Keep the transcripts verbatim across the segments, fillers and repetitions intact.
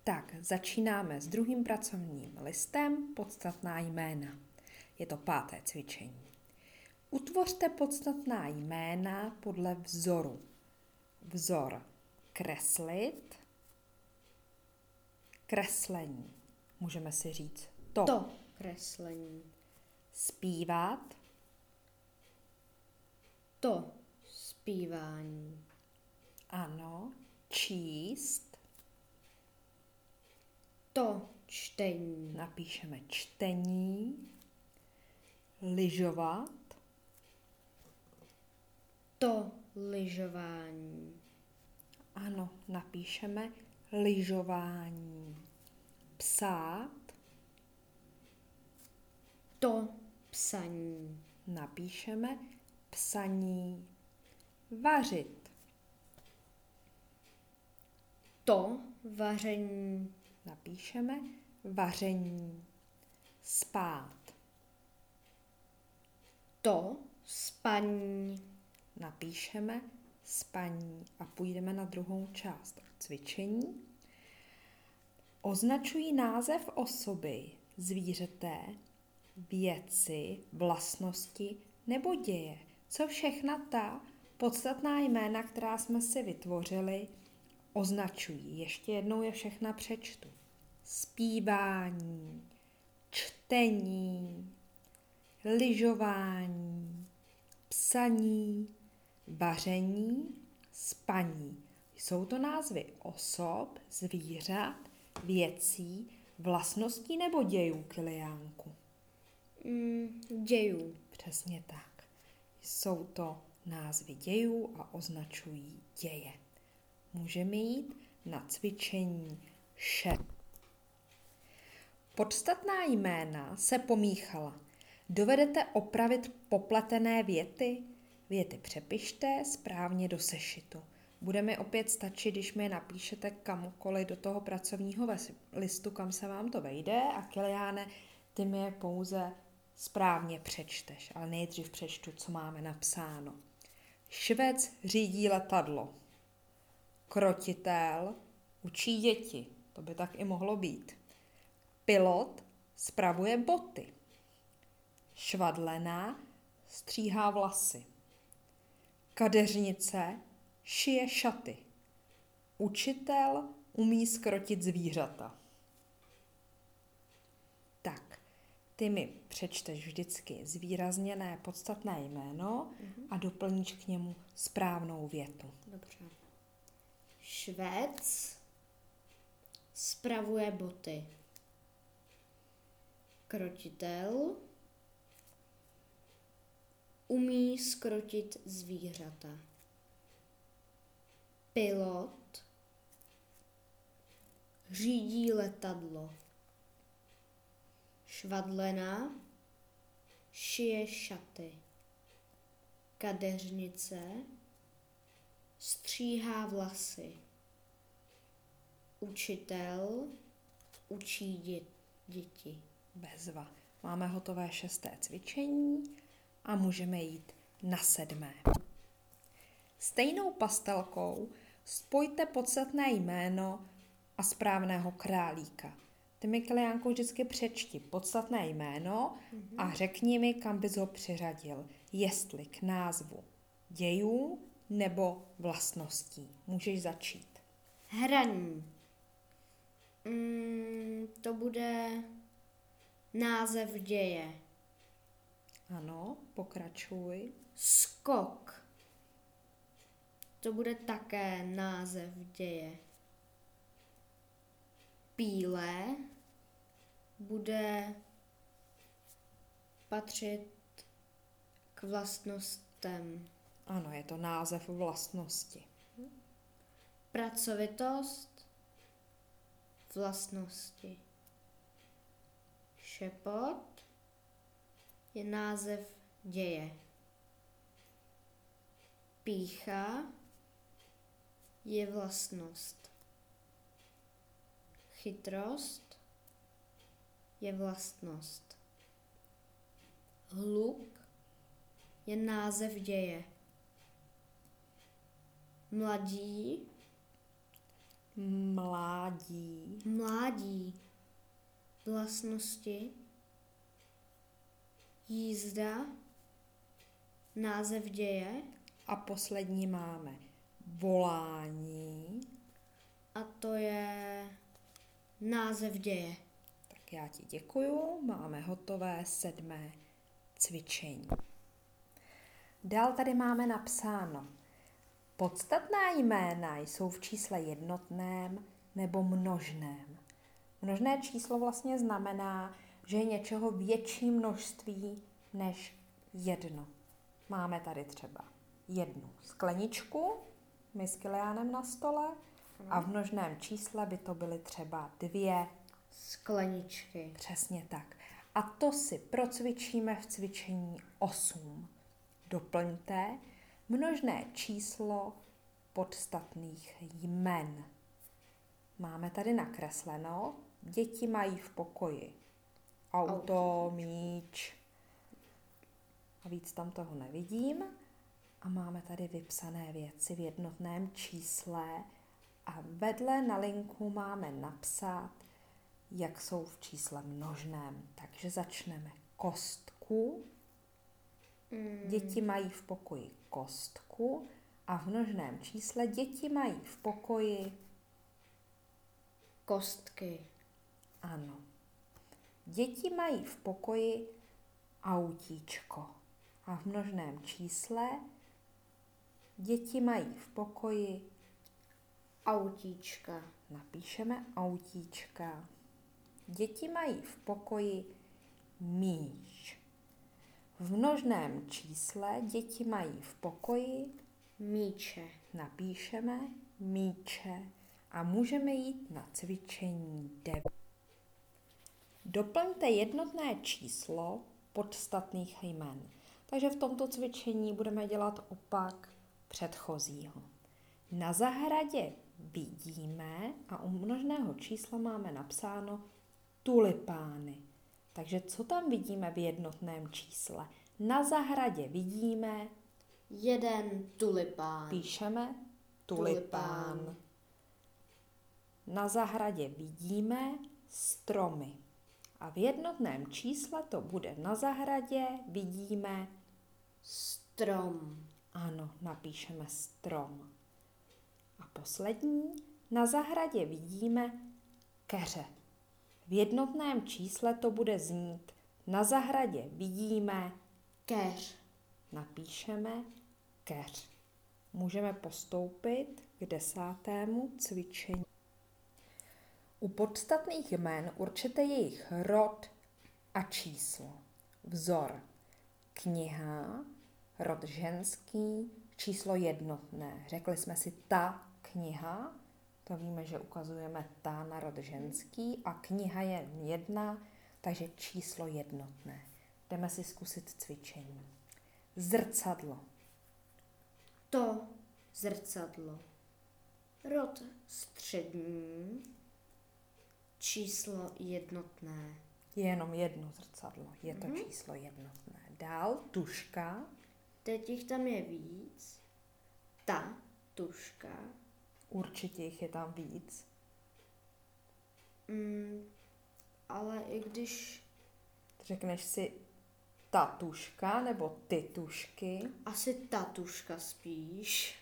Tak, začínáme s druhým pracovním listem, podstatná jména. Je to páté cvičení. Utvořte podstatná jména podle vzoru. Vzor kreslit, kreslení. Můžeme si říct to. To kreslení. Zpívat, To zpívání. ano. Číst, To čtení. napíšeme čtení. Lyžovat, To lyžování. ano, napíšeme lyžování. Psát, To psaní. napíšeme psaní. Vařit, To vaření. napíšeme vaření. Spát, To spaní. napíšeme spaní a půjdeme na druhou část cvičení. Označují název osoby, zvířete, věci, vlastnosti nebo děje. Co všechna ta podstatná jména, která jsme si vytvořili, označují. Ještě jednou je všechna přečtu. Zpívání, čtení, lyžování, psaní, vaření, spaní. Jsou to názvy osob, zvířat, věcí, vlastností nebo dějů, Kiliánku? Mm, dějů. Přesně tak. Jsou to názvy dějů a označují děje. Můžeme jít na cvičení šest. Podstatná jména se pomíchala. Dovedete opravit popletené věty? Věty přepište správně do sešitu. Bude mi opět stačit, když mi je napíšete kamkoliv do toho pracovního listu, kam se vám to vejde, a Kiliáne, ty mi je pouze správně přečteš, ale nejdřív přečtu, co máme napsáno. Švec řídí letadlo. Krotitel učí děti, to by tak i mohlo být. Pilot spravuje boty. Švadlena stříhá vlasy. Kadeřnice šije šaty. Učitel umí zkrotit zvířata. Tak, ty mi přečteš vždycky zvýrazněné podstatné jméno a doplníš k němu správnou větu. Dobře. Švec spravuje boty. Krotitel umí zkrotit zvířata. Pilot řídí letadlo. Švadlena šije šaty. Kadeřnice stříhá vlasy. Učitel učí dě- děti. Bezva. Máme hotové šesté cvičení a můžeme jít na sedmé. Stejnou pastelkou spojte podstatné jméno a správného králíka. Ty mi, Kiliánko, vždycky přečti podstatné jméno a řekni mi, kam bys ho přiřadil. Jestli k názvu dějů nebo vlastností. Můžeš začít. Hraní. Mm, to bude název děje. Ano, pokračuj. Skok. To bude také název děje. Píle bude patřit k vlastnostem. Ano, je to název vlastnosti. Pracovitost vlastnosti. Šepot je název děje. Pýcha je vlastnost. Chytrost je vlastnost. Hluk je název děje. Mladí mládí, mládí, vlastnosti, jízda, název děje a poslední máme volání. a to je název děje. Tak já ti děkuju, máme hotové sedmé cvičení. Dál tady máme napsáno. Podstatná jména jsou v čísle jednotném nebo množném. Množné číslo vlastně znamená, že je něčeho větší množství než jedno. Máme tady třeba jednu skleničku, my s Kiliánem na stole, a v množném čísle by to byly třeba dvě Skleničky. Přesně tak. A to si procvičíme v cvičení osm. Doplňte množné číslo podstatných jmen. Máme tady nakresleno, děti mají v pokoji auto, míč a víc tam toho nevidím. A máme tady vypsané věci v jednotném čísle a vedle na linku máme napsat, jak jsou v čísle množném. Takže začneme kostku. Mm. Děti mají v pokoji kostku a v množném čísle děti mají v pokoji, Kostky. ano, děti mají v pokoji autíčko a v množném čísle děti mají v pokoji, Autíčka. napíšeme autíčka. Děti mají v pokoji míč. V množném čísle děti mají v pokoji, Míče. napíšeme míče a můžeme jít na cvičení devět. Doplňte jednotné číslo podstatných jmen. Takže v tomto cvičení budeme dělat opak předchozího. Na zahradě vidíme a u množného čísla máme napsáno tulipány. Takže co tam vidíme v jednotném čísle? Na zahradě vidíme, Jeden tulipán. píšeme tulipán. Tulipán. Na zahradě vidíme stromy. A v jednotném čísle to bude na zahradě vidíme, Strom. ano, napíšeme strom. A poslední, na zahradě vidíme keře. V jednotném čísle to bude znít, na zahradě vidíme, Keř. napíšeme keř. Můžeme postoupit k desátému cvičení. U podstatných jmen určite jejich rod a číslo. Vzor kniha, rod ženský, číslo jednotné. Řekli jsme si ta kniha, to víme, že ukazujeme ta na rod ženský a kniha je jedna, takže číslo jednotné. Jdeme si zkusit cvičení. Zrcadlo. To zrcadlo. Rod střední. Číslo jednotné. Je jenom jedno zrcadlo, je to Mhm. číslo jednotné. Dál tuška, Teď jich tam je víc. Ta tuška. určitě jich je tam víc. Mm, ale i když Řekneš si ta tuška nebo ty tušky. asi ta tuška spíš.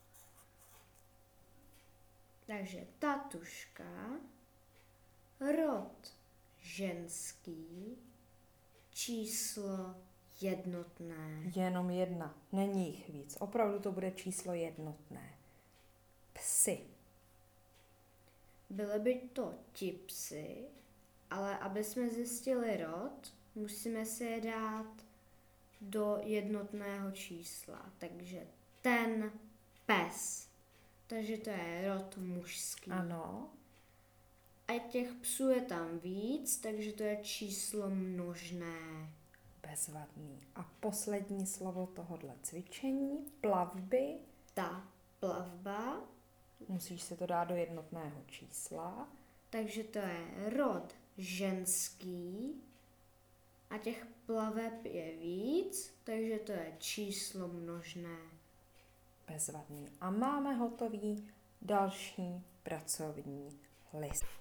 Takže ta tuška. Rod ženský. Číslo jednotné. Jenom jedna, není jich víc. Opravdu to bude číslo jednotné. Psy. Byly by to ti psy, ale aby jsme zjistili rod, musíme si je dát do jednotného čísla. Takže ten pes. Takže to je rod mužský. Ano, A těch psů je tam víc, takže to je číslo množné. bezvadný. A poslední slovo tohodle cvičení, plavby. Ta plavba, Musíš si to dát do jednotného čísla. takže to je rod ženský a těch plaveb je víc, takže to je číslo množné. Bezvadný. A máme hotový další pracovní list.